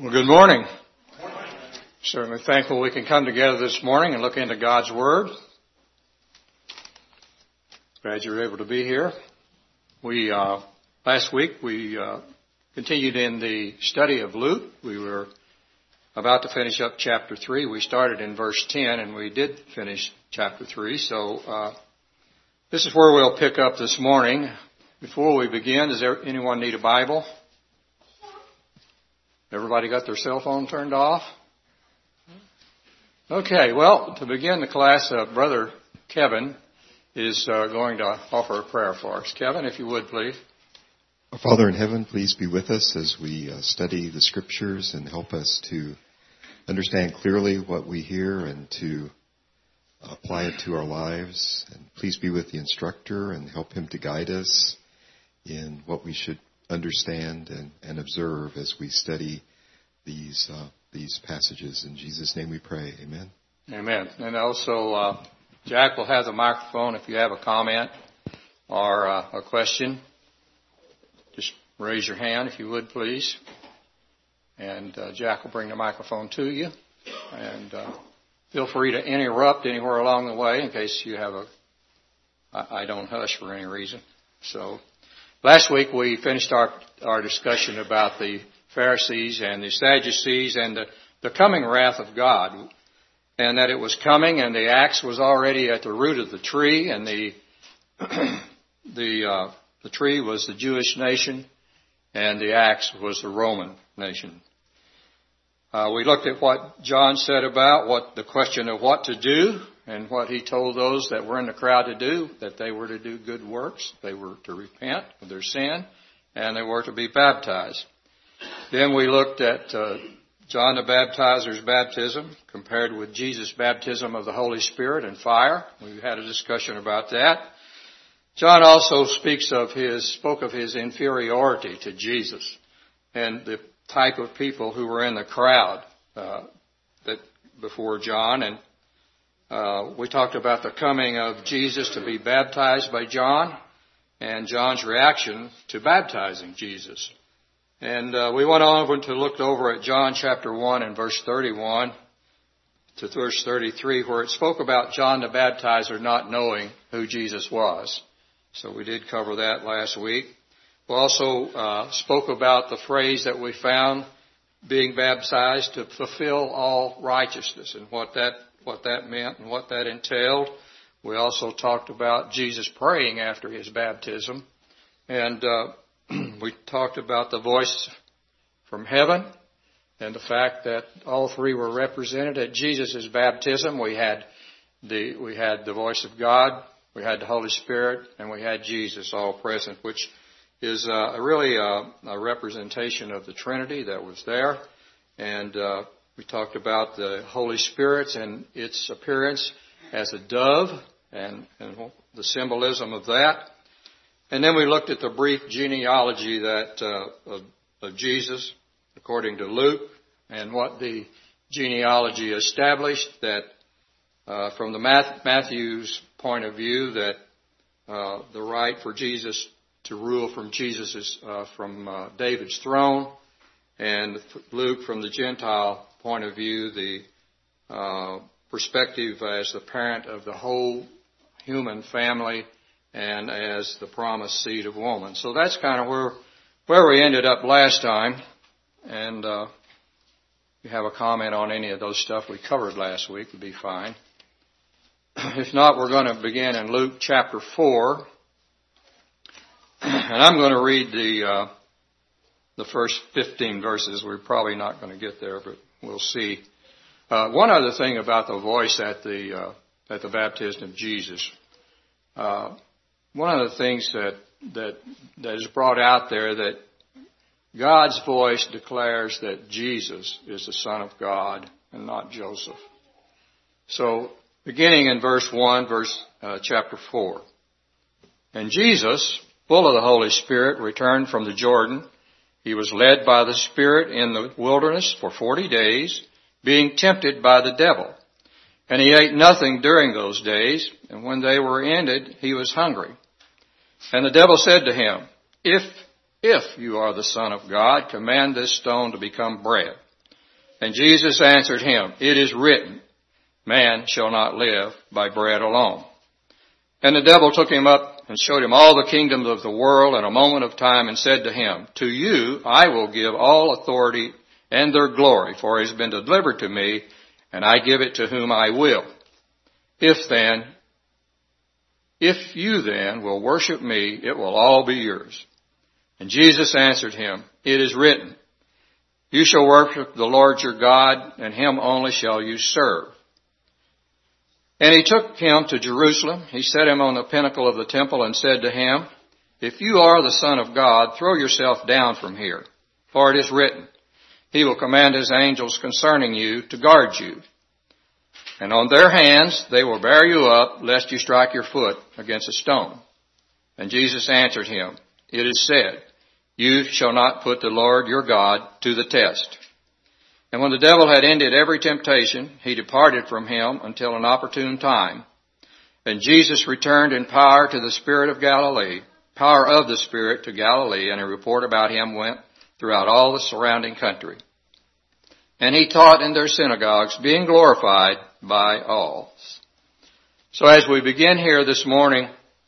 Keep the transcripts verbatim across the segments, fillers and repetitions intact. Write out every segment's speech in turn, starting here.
Well, good morning. Certainly thankful we can come together this morning and look into God's Word. Glad you're able to be here. We, uh, last week we, uh, continued in the study of Luke. We were about to finish up chapter three. We started in verse ten and we did finish chapter three. So, uh, this is where we'll pick up this morning. Before we begin, does there, anyone need a Bible? Everybody got their cell phone turned off? Okay, well, to begin the class, uh, Brother Kevin is uh, going to offer a prayer for us. Kevin, if you would, please. Our Father in heaven, please be with us as we uh, study the Scriptures and help us to understand clearly what we hear and to apply it to our lives. And please be with the instructor and help him to guide us in what we should understand and, and observe as we study these uh, these passages. In Jesus' name we pray. Amen. Amen. And also, uh, Jack will have the microphone. If you have a comment or uh, a question, just raise your hand if you would, please. And uh, Jack will bring the microphone to you. And uh, feel free to interrupt anywhere along the way in case you have a... I, I don't hush for any reason. So... Last week we finished our, our discussion about the Pharisees and the Sadducees and the, the coming wrath of God, and that it was coming and the axe was already at the root of the tree, and the the uh, the tree was the Jewish nation and the axe was the Roman nation. Uh, we looked at what John said about what the question of what to do, and what he told those that were in the crowd to do, that they were to do good works, they were to repent of their sin, and they were to be baptized. Then we looked at uh, John the Baptizer's baptism compared with Jesus' baptism of the Holy Spirit and fire. We had a discussion about that. John also speaks of his, spoke of his inferiority to Jesus and the type of people who were in the crowd uh, that before John. And Uh, we talked about the coming of Jesus to be baptized by John and John's reaction to baptizing Jesus. And uh, we went on to look over at John chapter one and verse thirty-one to verse thirty-three, where it spoke about John the Baptizer not knowing who Jesus was. So we did cover that last week. We also uh, spoke about the phrase that we found, being baptized to fulfill all righteousness, and what that what that meant and what that entailed. We also talked about Jesus praying after his baptism. And uh, we talked about the voice from heaven and the fact that all three were represented at Jesus' baptism. We had the we had the voice of God, we had the Holy Spirit, and we had Jesus all present, which is uh, really a, a representation of the Trinity that was there. And uh We talked about the Holy Spirit and its appearance as a dove and, and the symbolism of that. And then we looked at the brief genealogy that uh, of, of Jesus, according to Luke, and what the genealogy established, that uh, from the Math- Matthew's point of view, that uh, the right for Jesus to rule from Jesus is uh, from uh, David's throne, and Luke from the Gentile point of view, the uh, perspective as the parent of the whole human family and as the promised seed of woman. So that's kind of where where we ended up last time. And uh, if you have a comment on any of those stuff we covered last week, would be fine. If not, we're going to begin in Luke chapter four. And I'm going to read the uh, the first fifteen verses. We're probably not going to get there, but we'll see. Uh, one other thing about the voice at the uh, at the baptism of Jesus. Uh, one of the things that that that is brought out there, that God's voice declares that Jesus is the Son of God and not Joseph. So, beginning in verse one, verse uh, chapter four. And Jesus, full of the Holy Spirit, returned from the Jordan. He was led by the Spirit in the wilderness for forty days, being tempted by the devil. And he ate nothing during those days, and when they were ended, he was hungry. And the devil said to him, If, if you are the Son of God, command this stone to become bread. And Jesus answered him, It is written, Man shall not live by bread alone. And the devil took him up and showed him all the kingdoms of the world in a moment of time, and said to him, To you I will give all authority and their glory, for it has been delivered to me, and I give it to whom I will. If then, if you then will worship me, it will all be yours. And Jesus answered him, It is written, You shall worship the Lord your God, and him only shall you serve. And he took him to Jerusalem. He set him on the pinnacle of the temple and said to him, If you are the Son of God, throw yourself down from here. For it is written, He will command His angels concerning you to guard you. And on their hands they will bear you up, lest you strike your foot against a stone. And Jesus answered him, It is said, You shall not put the Lord your God to the test. And when the devil had ended every temptation, he departed from him until an opportune time. And Jesus returned in power to the Spirit of Galilee, power of the Spirit to Galilee, and a report about him went throughout all the surrounding country. And he taught in their synagogues, being glorified by all. So as we begin here this morning,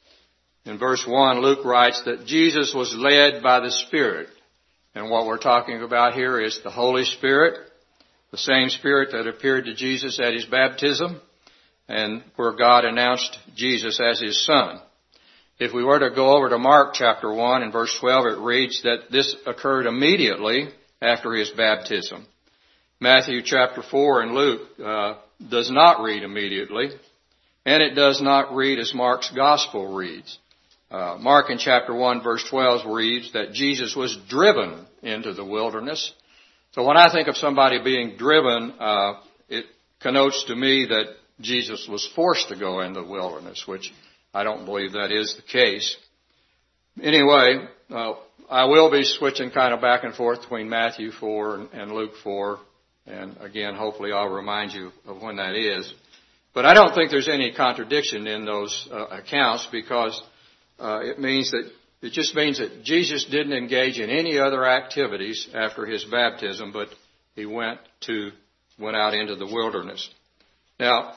in verse one, Luke writes that Jesus was led by the Spirit. And what we're talking about here is the Holy Spirit, the same Spirit that appeared to Jesus at his baptism, and where God announced Jesus as his Son. If we were to go over to Mark chapter one and verse twelve, it reads that this occurred immediately after his baptism. Matthew chapter four and Luke uh, does not read immediately, and it does not read as Mark's gospel reads. Uh, Mark in chapter one verse twelve reads that Jesus was driven into the wilderness. So when I think of somebody being driven, uh, it connotes to me that Jesus was forced to go into the wilderness, which I don't believe that is the case. Anyway, uh, I will be switching kind of back and forth between Matthew four and, and Luke four. And again, hopefully I'll remind you of when that is. But I don't think there's any contradiction in those uh, accounts, because uh, it means that It just means that Jesus didn't engage in any other activities after his baptism, but he went to went out into the wilderness. Now,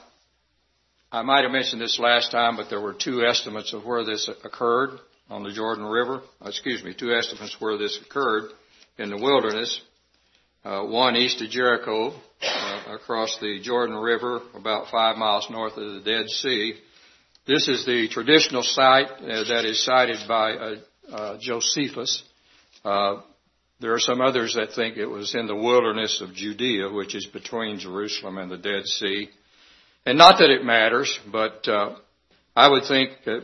I might have mentioned this last time, but there were two estimates of where this occurred on the Jordan River. Excuse me, two estimates where this occurred in the wilderness. Uh, one east of Jericho, uh, across the Jordan River, about five miles north of the Dead Sea. This is the traditional site uh, that is cited by uh, uh, Josephus. Uh, there are some others that think it was in the wilderness of Judea, which is between Jerusalem and the Dead Sea. And not that it matters, but uh, I would think that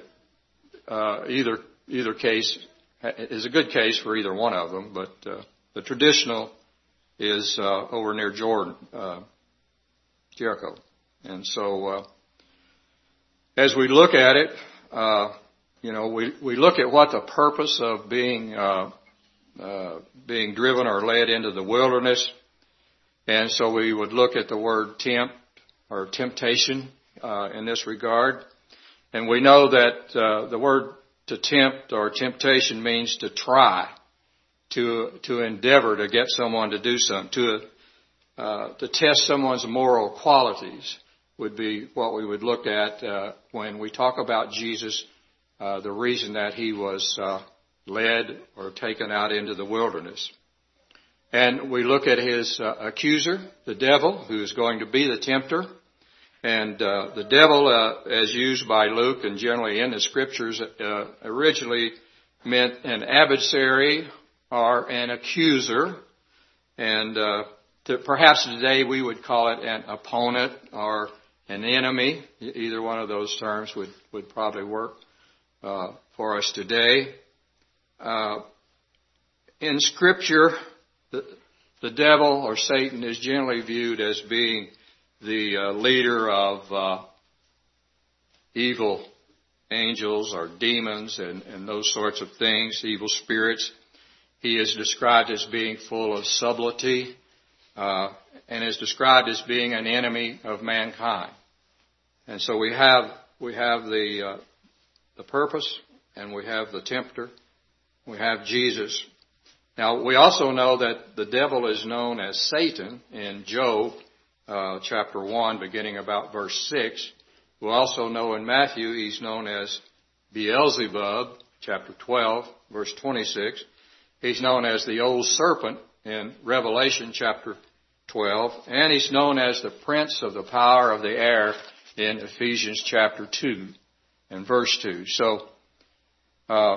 uh, either either case is a good case for either one of them. But uh, the traditional is uh, over near Jordan, uh, Jericho, and so. Uh, As we look at it, uh, you know, we, we look at what the purpose of being uh, uh, being driven or led into the wilderness, and so we would look at the word tempt or temptation uh, in this regard, and we know that uh, the word to tempt or temptation means to try, to to endeavor to get someone to do something, to uh, to test someone's moral qualities. Would be what we would look at uh, when we talk about Jesus, uh, the reason that he was uh, led or taken out into the wilderness. And we look at his uh, accuser, the devil, who is going to be the tempter. And uh, the devil, uh, as used by Luke and generally in the scriptures, uh, originally meant an adversary or an accuser. And uh, to, perhaps today we would call it an opponent or an enemy. Either one of those terms would, would probably work uh, for us today. Uh, in Scripture, the, the devil or Satan is generally viewed as being the uh, leader of uh, evil angels or demons and, and those sorts of things, evil spirits. He is described as being full of subtlety, uh, and is described as being an enemy of mankind. And so we have we have the uh, the purpose, and we have the tempter, we have Jesus, Now, we also know that the devil is known as Satan in Job uh, chapter one, beginning about verse six. We also know in Matthew he's known as Beelzebub, chapter twelve, verse twenty-six. He's known as the old serpent in Revelation chapter twelve. And he's known as the prince of the power of the air in Ephesians chapter two and verse two. So, uh,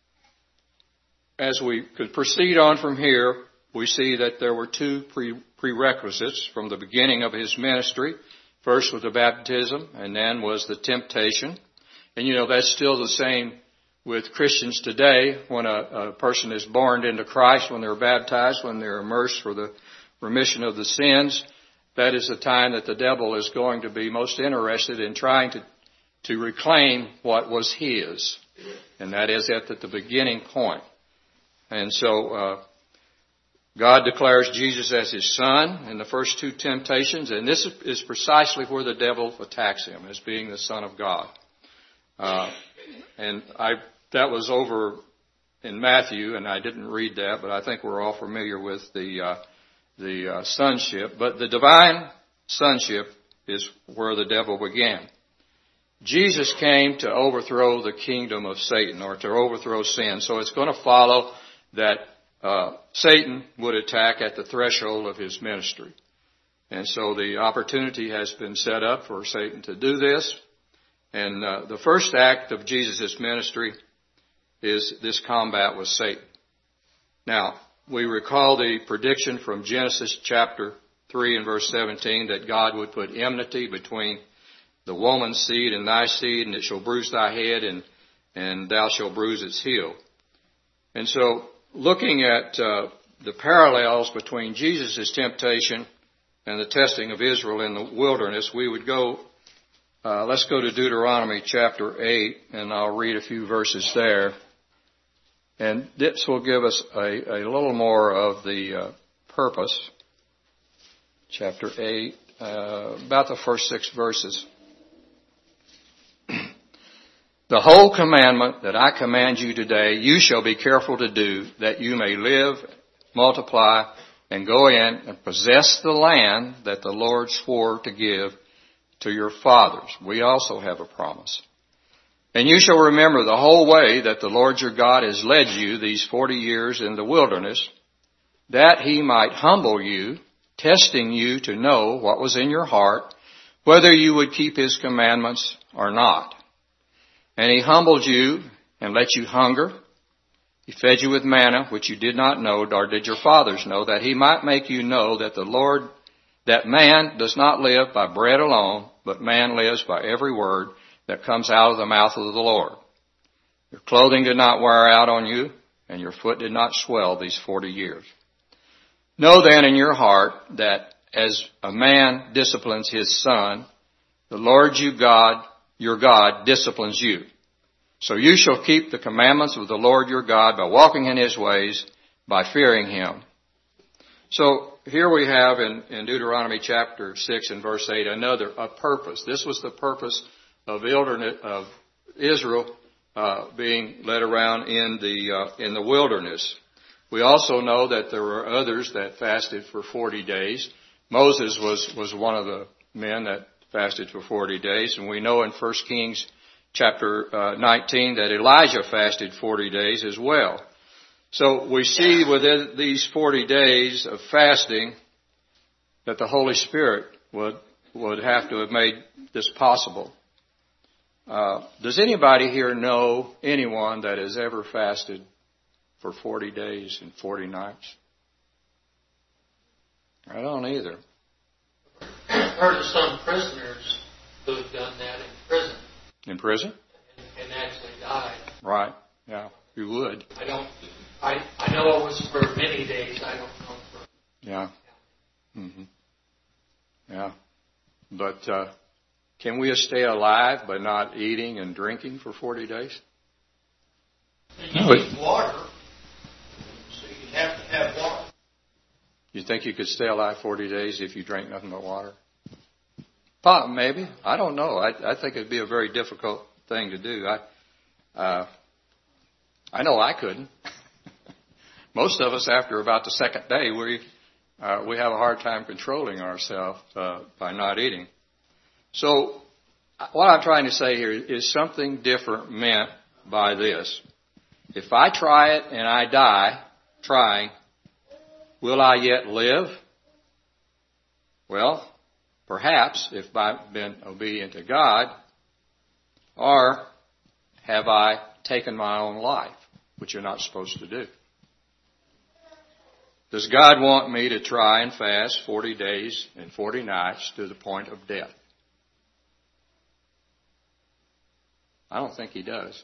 as we could proceed on from here, we see that there were two pre- prerequisites from the beginning of his ministry. First was the baptism, and then was the temptation. And you know, that's still the same with Christians today. When a, a person is born into Christ, when they're baptized, when they're immersed for the remission of the sins, that is the time that the devil is going to be most interested in trying to, to reclaim what was his. And that is at the, the beginning point. And so, uh, God declares Jesus as his son in the first two temptations, and this is precisely where the devil attacks him, as being the Son of God. Uh, and I, that was over in Matthew, and I didn't read that, but I think we're all familiar with the, uh, the, uh, sonship. But the divine sonship is where the devil began. Jesus came to overthrow the kingdom of Satan, or to overthrow sin. So it's going to follow that uh, Satan would attack at the threshold of his ministry. And so the opportunity has been set up for Satan to do this. And uh, the first act of Jesus' ministry is this combat with Satan. Now, we recall the prediction from Genesis chapter three and verse seventeen that God would put enmity between the woman's seed and thy seed, and it shall bruise thy head, and, and thou shalt bruise its heel. And so, looking at uh, the parallels between Jesus' temptation and the testing of Israel in the wilderness, we would go, uh, let's go to Deuteronomy chapter eight, and I'll read a few verses there. And this will give us a, a little more of the uh, purpose. Chapter eight, uh, about the first six verses. The whole commandment that I command you today, you shall be careful to do, that you may live, multiply, and go in and possess the land that the Lord swore to give to your fathers. We also have a promise. And you shall remember the whole way that the Lord your God has led you these forty years in the wilderness, that he might humble you, testing you to know what was in your heart, whether you would keep his commandments or not. And he humbled you and let you hunger. He fed you with manna, which you did not know, nor did your fathers know, that he might make you know that the Lord, that man does not live by bread alone, but man lives by every word that comes out of the mouth of the Lord. Your clothing did not wear out on you, and your foot did not swell these forty years. Know then in your heart that as a man disciplines his son, the Lord you God, your God disciplines you. So you shall keep the commandments of the Lord your God by walking in his ways, by fearing him. So here we have in, in Deuteronomy chapter six and verse eight another, a purpose. This was the purpose of, of Israel uh, being led around in the uh, in the wilderness. We also know that there were others that fasted for forty days. Moses was, was one of the men that fasted for forty days, and we know in First Kings chapter uh, nineteen that Elijah fasted forty days as well. So we see within these forty days of fasting that the Holy Spirit would would have to have made this possible. Uh, does anybody here know anyone that has ever fasted for forty days and forty nights? I don't either. I've heard of some prisoners who have done that in prison. In prison? And, and actually died. Right. Yeah, you would. I don't. I I know it was for many days. I don't know for. Yeah. Mm-hmm. Yeah. But uh, can we stay alive by not eating and drinking for forty days? And you need water, so you have to have water. You think you could stay alive forty days if you drank nothing but water? Pop, maybe. I don't know. I, I think it'd be a very difficult thing to do. I, uh, I know I couldn't. most of us, after about the second day, we uh, we have a hard time controlling ourselves uh, by not eating. So what I'm trying to say here is something different meant by this. If I try it and I die trying, will I yet live? Well, perhaps if I've been obedient to God, or have I taken my own life, which you're not supposed to do? Does God want me to try and fast forty days and forty nights to the point of death? I don't think He does.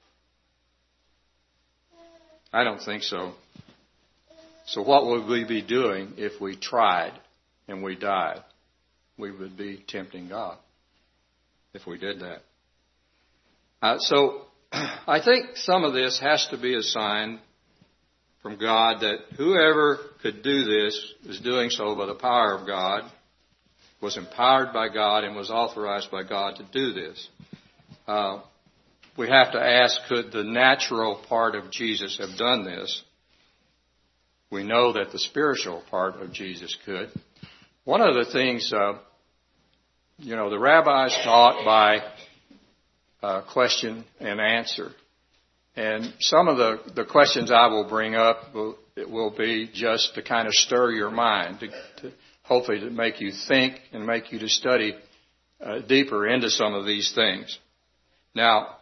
I don't think so. So what would we be doing if we tried and we died? We would be tempting God if we did that. Uh, so I think some of this has to be a sign from God that whoever could do this is doing so by the power of God, was empowered by God, and was authorized by God to do this. Uh, we have to ask, could the natural part of Jesus have done this? We know that the spiritual part of Jesus could. One of the things, uh, you know, the rabbis taught by uh, question and answer. And some of the, the questions I will bring up will, it will be just to kind of stir your mind, to, to hopefully to make you think and make you to study uh, deeper into some of these things. Now,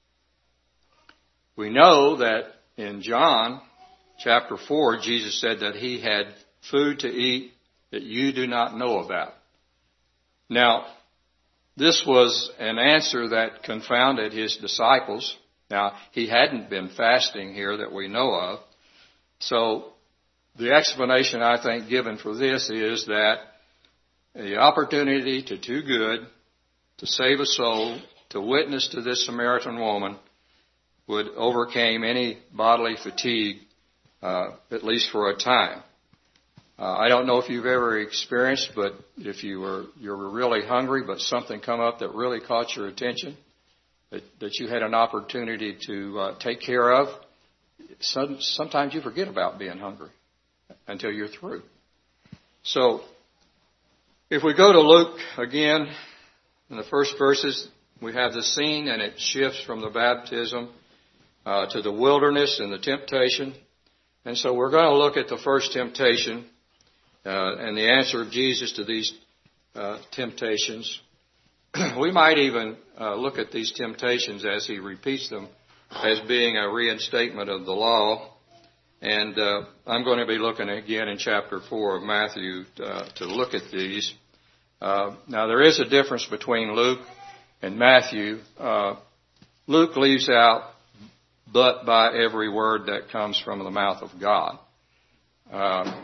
we know that in John chapter four, Jesus said that He had food to eat that you do not know about. Now, this was an answer that confounded His disciples. Now, He hadn't been fasting here that we know of. So the explanation I think given for this is that the opportunity to do good, to save a soul, to witness to this Samaritan woman would overcame any bodily fatigue, uh, at least for a time. Uh, I don't know if you've ever experienced, but if you were you were really hungry, but something come up that really caught your attention, that, that you had an opportunity to uh, take care of, some, sometimes you forget about being hungry until you're through. So, if we go to Luke again, in the first verses, we have the scene, and it shifts from the baptism uh, to the wilderness and the temptation. And so we're going to look at the first temptation uh, and the answer of Jesus to these uh, temptations. We might even uh, look at these temptations as He repeats them as being a reinstatement of the law. And uh, I'm going to be looking again in chapter four of Matthew uh, to look at these. Uh, now, there is a difference between Luke and Matthew. Uh, Luke leaves out but by every word that comes from the mouth of God. Uh,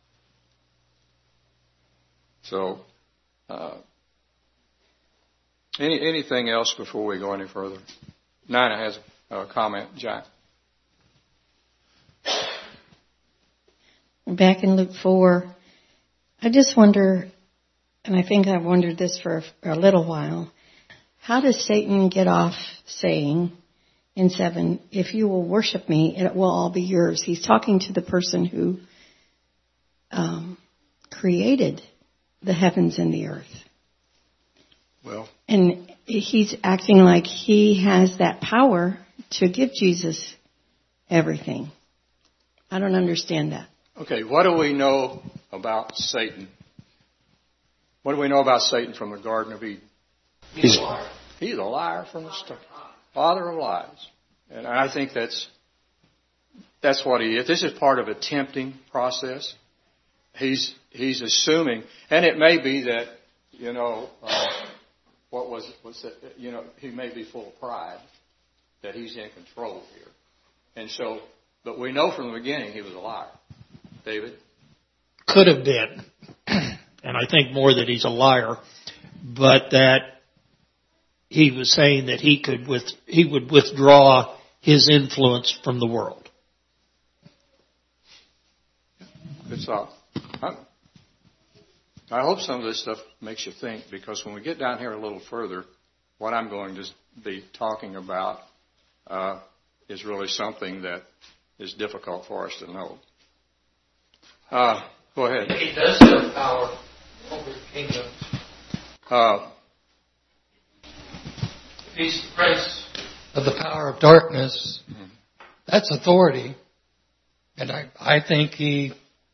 so, uh, any, anything else before we go any further? Nina has a comment. Jack? Back in Luke four, I just wonder, and I think I've wondered this for a little while, how does Satan get off saying in seven, if you will worship me, it will all be yours? He's talking to the person who um, created the heavens and the earth. Well, and he's acting like he has that power to give Jesus everything. I don't understand that. Okay, what do we know about Satan? What do we know about Satan from the Garden of Eden? He's a liar. He's a liar from the start. Father of lies. And I think that's that's what he is. This is part of a tempting process. He's he's assuming, and it may be that, you know, uh, what was what's that? You know, he may be full of pride that he's in control here, and so. But we know from the beginning he was a liar. David? Could have been, and I think more that he's a liar, but that he was saying that he could with he would withdraw his influence from the world. Good thought. I hope some of this stuff makes you think, because when we get down here a little further, what I'm going to be talking about uh, is really something that is difficult for us to know. Uh, go ahead. He does have power over the kingdom. Uh, If he's the prince of the power of darkness, that's authority. And I, I think he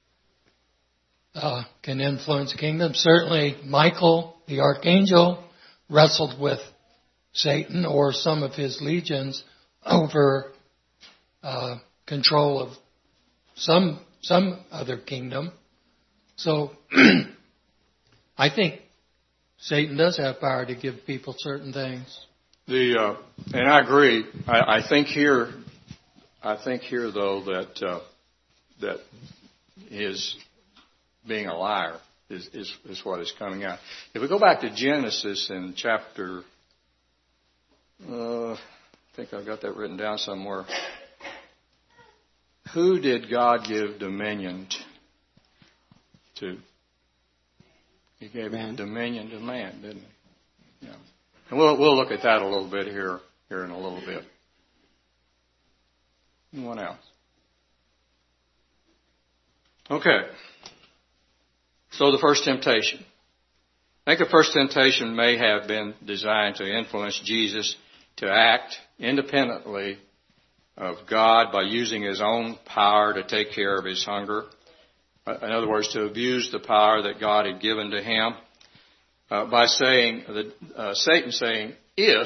uh, can influence the kingdom. Certainly Michael, the archangel, wrestled with Satan or some of his legions over uh, control of some some other kingdom. So I think Satan does have power to give people certain things. The uh, and I agree. I, I think here, I think here though that uh, that his being a liar is, is is what is coming out. If we go back to Genesis in chapter, uh, I think I've got that written down somewhere. Who did God give dominion to? He gave man. dominion to man, didn't he? Yeah. And we'll we'll look at that a little bit here here in a little bit. Anyone else? Okay. So the first temptation. I think the first temptation may have been designed to influence Jesus to act independently of God by using his own power to take care of his hunger. In other words, to abuse the power that God had given to him uh, by saying, uh, Satan saying, if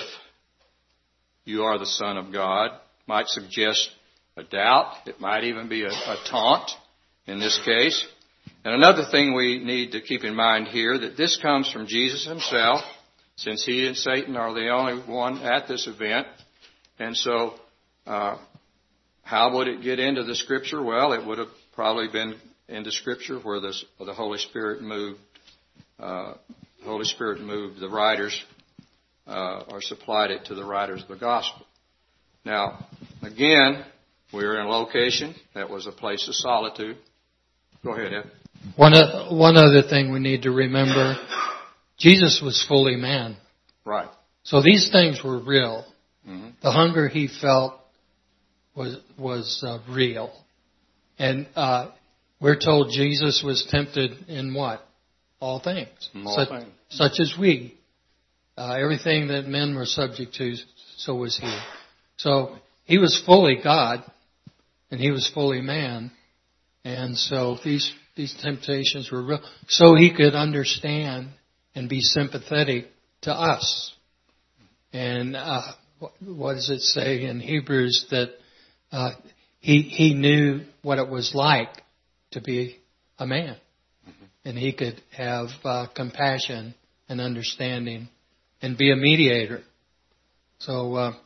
you are the Son of God, might suggest a doubt. It might even be a, a taunt in this case. And another thing we need to keep in mind here, that this comes from Jesus himself, since he and Satan are the only one at this event. And so, uh, how would it get into the Scripture? Well, it would have probably been into Scripture where this, where the Holy Spirit moved, uh, the Holy Spirit moved the writers, uh, or supplied it to the writers of the Gospel. Now, again, we were in a location that was a place of solitude. Go ahead, Ed. One, uh, one other thing we need to remember, Jesus was fully man. Right. So these things were real. Mm-hmm. The hunger he felt was was uh, real. And uh, we're told Jesus was tempted in what? All things. All such, things. Such as we. Uh, everything that men were subject to, so was he. So he was fully God, and he was fully man. And so these these temptations were real. So he could understand and be sympathetic to us. And uh, what does it say in Hebrews that uh, he he knew what it was like to be a man, mm-hmm. and he could have uh, compassion and understanding and be a mediator. So uh,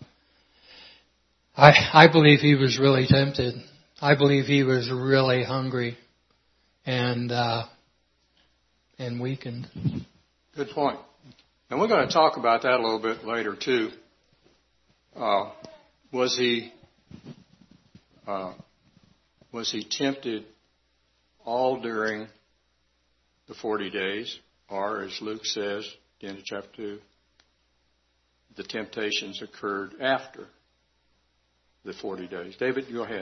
I I believe he was really tempted. I believe he was really hungry and uh, and weakened. Good point. And we're going to talk about that a little bit later too. Uh, was he uh, was he tempted all during the forty days, or as Luke says, at the end of chapter two, the temptations occurred after the forty days? David, go ahead.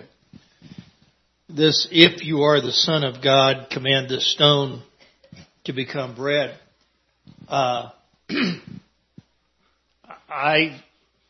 This, if you are the Son of God, command this stone to become bread. Uh, I,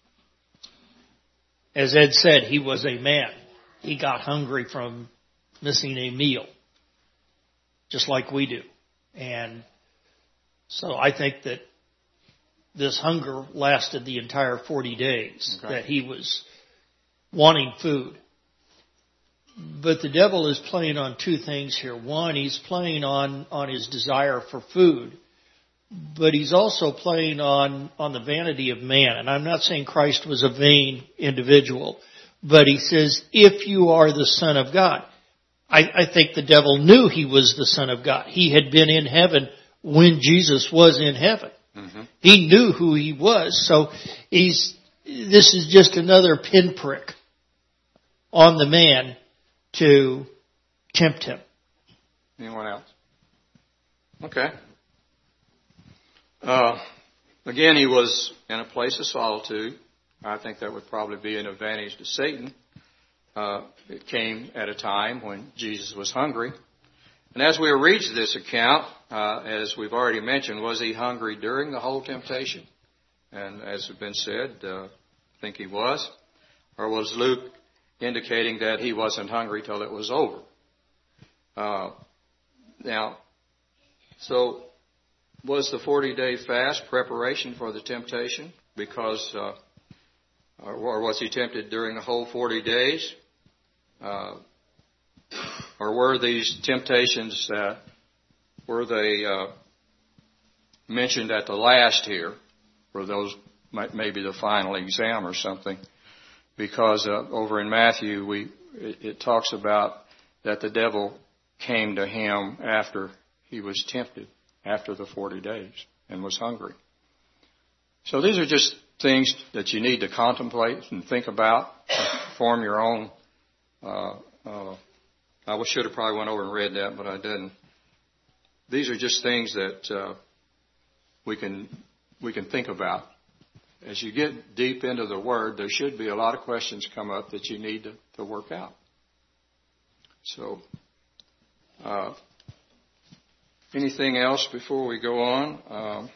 as Ed said, he was a man. He got hungry from missing a meal, just like we do. And so I think that this hunger lasted the entire forty days, okay. That he was wanting food. But the devil is playing on two things here. One, he's playing on, on his desire for food, but he's also playing on, on the vanity of man. And I'm not saying Christ was a vain individual, but he says, if you are the Son of God. I, I think the devil knew he was the Son of God. He had been in heaven when Jesus was in heaven. Mm-hmm. He knew who he was. So he's, this is just another pinprick on the man to tempt him. Anyone else? Okay. Uh, again, he was in a place of solitude. I think that would probably be an advantage to Satan. uh, it came at a time when Jesus was hungry. And as we read this account, uh, as we've already mentioned, was he hungry during the whole temptation? And as has been said, uh, I think he was. Or was Luke indicating that he wasn't hungry till it was over? Uh, now, so was the forty-day fast preparation for the temptation? Because, uh, or, or was he tempted during the whole forty days? Uh, or were these temptations, uh, were they uh, mentioned at the last here? Were those might, maybe the final exam or something? Because uh, over in Matthew, we it, it talks about that the devil came to him after he was tempted, after the forty days, and was hungry. So these are just things that you need to contemplate and think about, form your own. Uh, uh, I should have probably went over and read that, but I didn't. These are just things that uh, we can we can think about. As you get deep into the Word, there should be a lot of questions come up that you need to, to work out. So, uh, anything else before we go on? Um,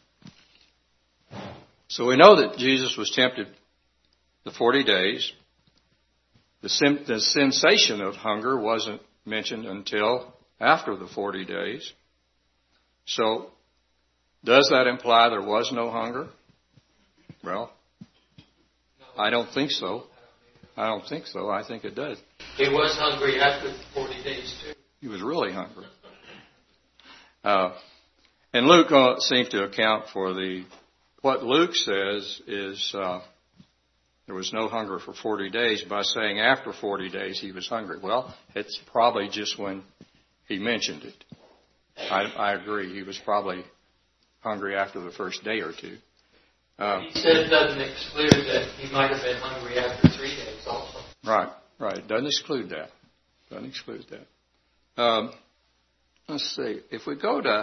so we know that Jesus was tempted the forty days. The, sim- the sensation of hunger wasn't mentioned until after the forty days. So, does that imply there was no hunger? Well, I don't think so. I don't think so. I think it does. He was hungry after the forty days, too. He was really hungry. Uh, and Luke uh, seems to account for the, what Luke says is uh, there was no hunger for forty days by saying after forty days he was hungry. Well, it's probably just when he mentioned it. I, I agree. He was probably hungry after the first day or two. Um, he said it doesn't exclude that he might have been hungry after three days also. Right, right. It doesn't exclude that. Doesn't exclude that. Um, let's see. If we go to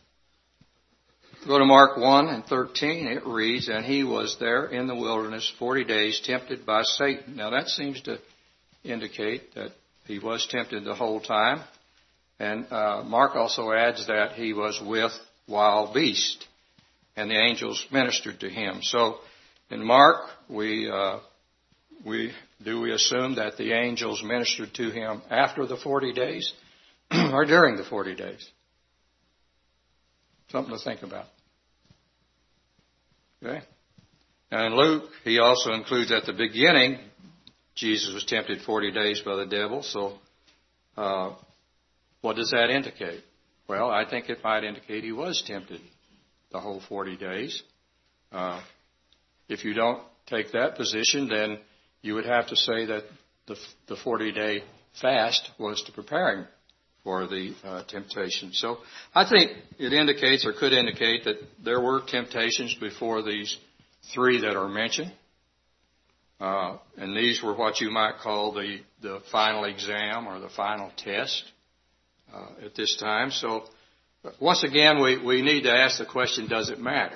go to Mark one and thirteen, it reads, "And he was there in the wilderness forty days, tempted by Satan." Now that seems to indicate that he was tempted the whole time. And uh, Mark also adds that he was with wild beasts, and the angels ministered to him. So, in Mark, we uh, we do we assume that the angels ministered to him after the forty days or during the forty days? Something to think about. Okay. Now, in Luke, he also includes at the beginning, Jesus was tempted forty days by the devil. So, uh, what does that indicate? Well, I think it might indicate he was tempted the whole forty days. Uh, if you don't take that position, then you would have to say that the, the forty-day fast was to prepare him for the uh, temptation. So I think it indicates or could indicate that there were temptations before these three that are mentioned. Uh, and these were what you might call the, the final exam or the final test uh, at this time. So once again, we, we need to ask the question, does it matter?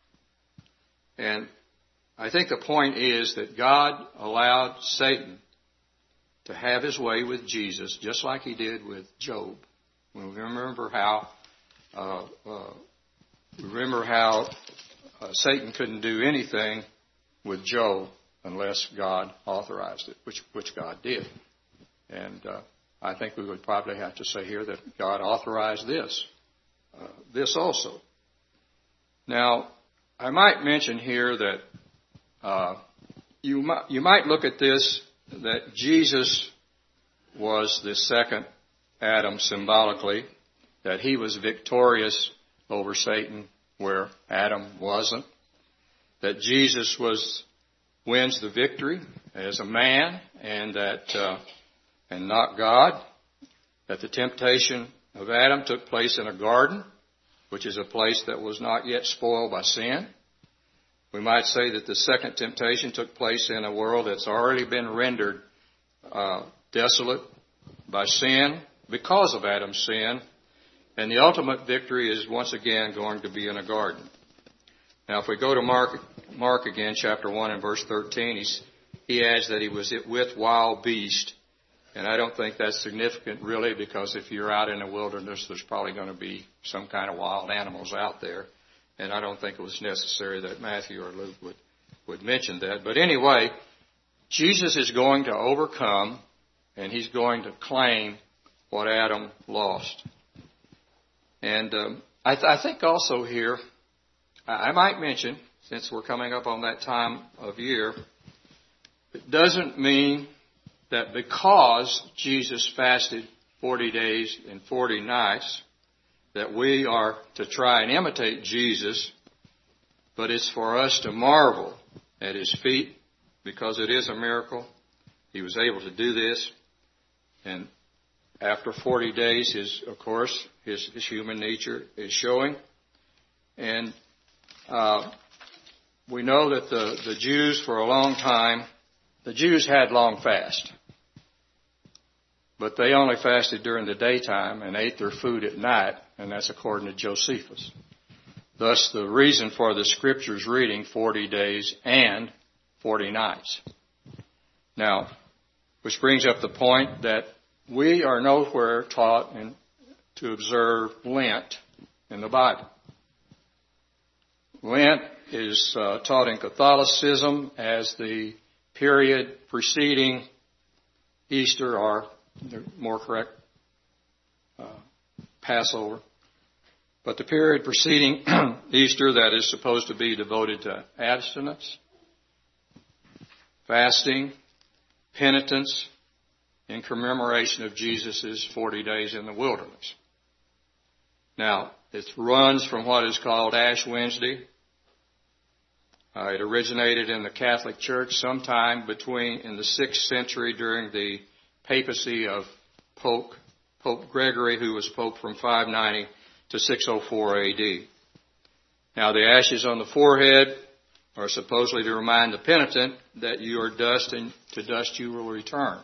And I think the point is that God allowed Satan to have his way with Jesus, just like he did with Job. We remember how uh, uh, we remember how uh, Satan couldn't do anything with Job unless God authorized it, which which God did. And uh, I think we would probably have to say here that God authorized this. Uh, this also. Now, I might mention here that uh, you might you might look at this that Jesus was the second Adam symbolically, that he was victorious over Satan where Adam wasn't, that Jesus was wins the victory as a man, and that uh, and not God, that the temptation of Adam took place in a garden, which is a place that was not yet spoiled by sin. We might say that the second temptation took place in a world that's already been rendered uh, desolate by sin because of Adam's sin. And the ultimate victory is once again going to be in a garden. Now, if we go to Mark, Mark again, chapter one and verse thirteen, he's, he adds that he was with wild beasts. And I don't think that's significant really, because if you're out in the wilderness, there's probably going to be some kind of wild animals out there. And I don't think it was necessary that Matthew or Luke would, would mention that. But anyway, Jesus is going to overcome, and he's going to claim what Adam lost. And um, I, th- I think also here, I might mention, since we're coming up on that time of year, it doesn't mean that because Jesus fasted forty days and forty nights, that we are to try and imitate Jesus, but it's for us to marvel at his feat, because it is a miracle. He was able to do this, and after forty days, his, of course, his, his human nature is showing. And uh, we know that the, the Jews, for a long time, the Jews had long fast. But they only fasted during the daytime and ate their food at night, and that's according to Josephus. Thus, the reason for the Scriptures reading forty days and forty nights. Now, which brings up the point that we are nowhere taught in, to observe Lent in the Bible. Lent is uh, taught in Catholicism as the period preceding Easter, or more correct, uh, Passover. But the period preceding Easter that is supposed to be devoted to abstinence, fasting, penitence, in commemoration of Jesus' forty days in the wilderness. Now, it runs from what is called Ash Wednesday. Uh, it originated in the Catholic Church sometime between in the sixth century during the papacy of Pope, Pope Gregory, who was Pope from five ninety to six oh four A D. Now, the ashes on the forehead are supposedly to remind the penitent that you are dust and to dust you will return.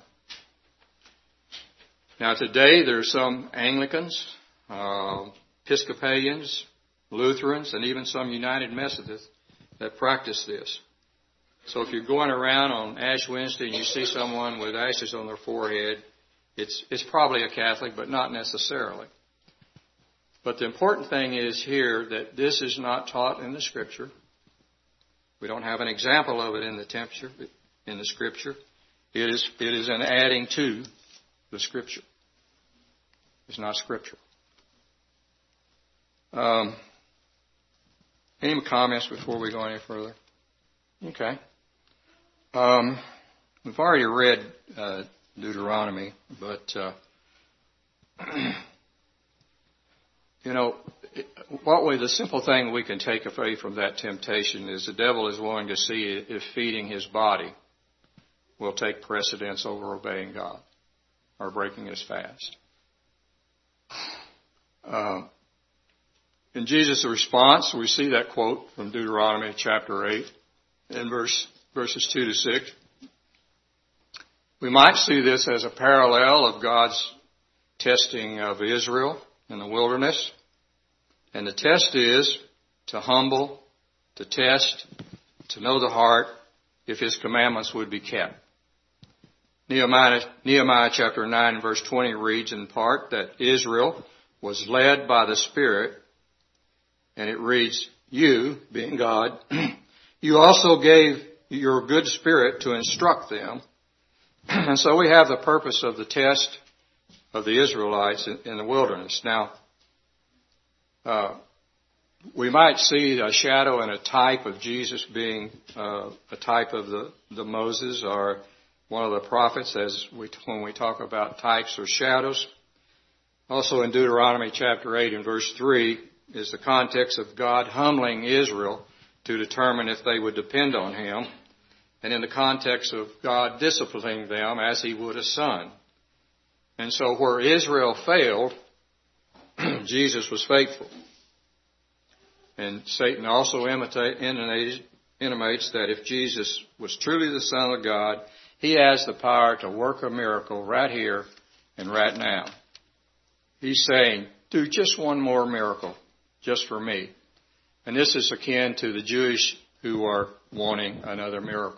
Now, today there are some Anglicans, uh, Episcopalians, Lutherans, and even some United Methodists that practice this. So if you're going around on Ash Wednesday and you see someone with ashes on their forehead, it's, it's probably a Catholic, but not necessarily. But the important thing is here that this is not taught in the Scripture. We don't have an example of it in the temperature, in the Scripture. It is, it is an adding to the Scripture. It's not Scripture. Um, any comments before we go any further? Okay. Um, we've already read uh, Deuteronomy, but uh, you know, what we the simple thing we can take away from that temptation is the devil is willing to see if feeding his body will take precedence over obeying God or breaking his fast. Um, in Jesus' response, we see that quote from Deuteronomy chapter eight in verse, verses two to six. We might see this as a parallel of God's testing of Israel in the wilderness. And the test is to humble, to test, to know the heart, if his commandments would be kept. Nehemiah, Nehemiah chapter nine verse twenty reads in part that Israel was led by the Spirit, and it reads, you, being God, you also gave your good spirit to instruct them. And so we have the purpose of the test of the Israelites in, in the wilderness. Now, uh, we might see a shadow and a type of Jesus being uh, a type of the, the Moses or one of the prophets, as we, when we talk about types or shadows. Also in Deuteronomy chapter eight and verse three is the context of God humbling Israel to determine if they would depend on him, and in the context of God disciplining them as he would a son. And so where Israel failed, Jesus was faithful. And Satan also imitate, intimates that if Jesus was truly the Son of God, he has the power to work a miracle right here and right now. He's saying, do just one more miracle, just for me. And this is akin to the Jewish who are wanting another miracle.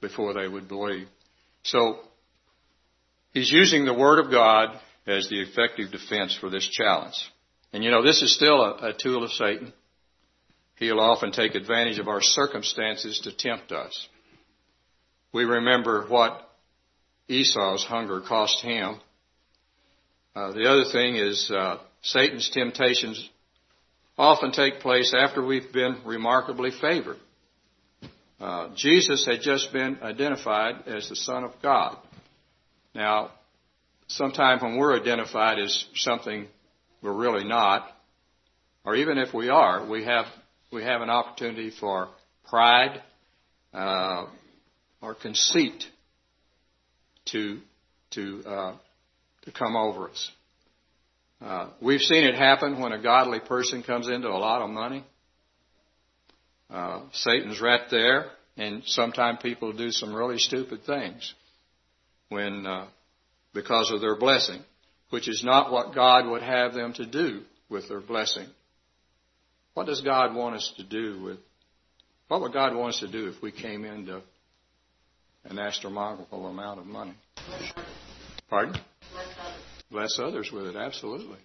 before they would believe. So he's using the Word of God as the effective defense for this challenge. And you know, this is still a, a tool of Satan. He'll often take advantage of our circumstances to tempt us. We remember what Esau's hunger cost him. Uh, the other thing is uh, Satan's temptations often take place after we've been remarkably favored. Uh, Jesus had just been identified as the Son of God. Now, sometime when we're identified as something we're really not, or even if we are, we have we have an opportunity for pride uh, or conceit to to uh, to come over us. Uh, we've seen it happen when a godly person comes into a lot of money. Uh, Satan's right there, and sometimes people do some really stupid things when uh, because of their blessing, which is not what God would have them to do with their blessing. What does God want us to do with? What would God want us to do if we came into an astronomical amount of money? Pardon? Bless others with it, absolutely.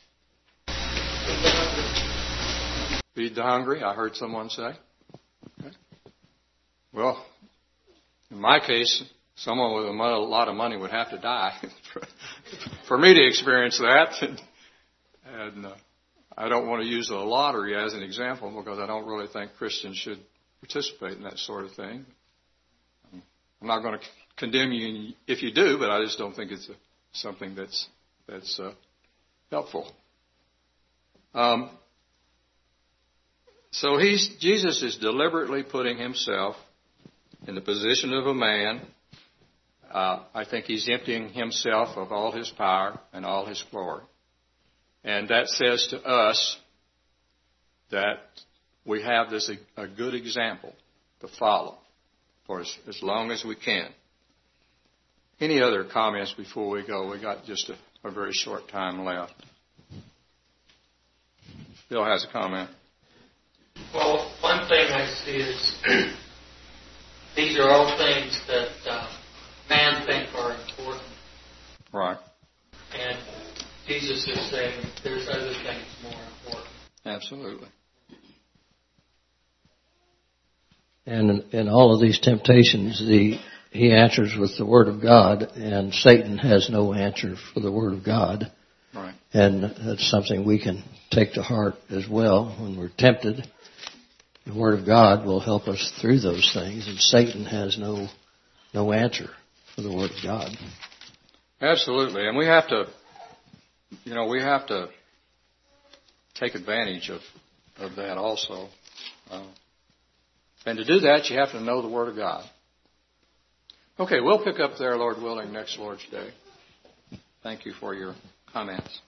Feed the hungry, I heard someone say. Okay. Well, in my case, someone with a lot of money would have to die for me to experience that. And, and uh, I don't want to use the lottery as an example because I don't really think Christians should participate in that sort of thing. I'm not going to condemn you if you do, but I just don't think it's a, something that's that's uh, helpful. Um, so he's Jesus is deliberately putting himself in the position of a man. Uh, I think he's emptying himself of all his power and all his glory. And that says to us that we have this a, a good example to follow for as, as long as we can. Any other comments before we go? We got just a, a very short time left. Bill has a comment. Well, one thing I see is these are all things that uh, man think are important. Right. And Jesus is saying there's other things more important. Absolutely. And in, in all of these temptations, the he answers with the Word of God, and Satan has no answer for the Word of God. Right. And that's something we can take to heart as well when we're tempted. The Word of God will help us through those things, and Satan has no no answer for the Word of God. Absolutely. And we have to, you know, we have to take advantage of, of that also. Uh, and to do that, you have to know the Word of God. Okay, we'll pick up there, Lord willing, next Lord's Day. Thank you for your comments.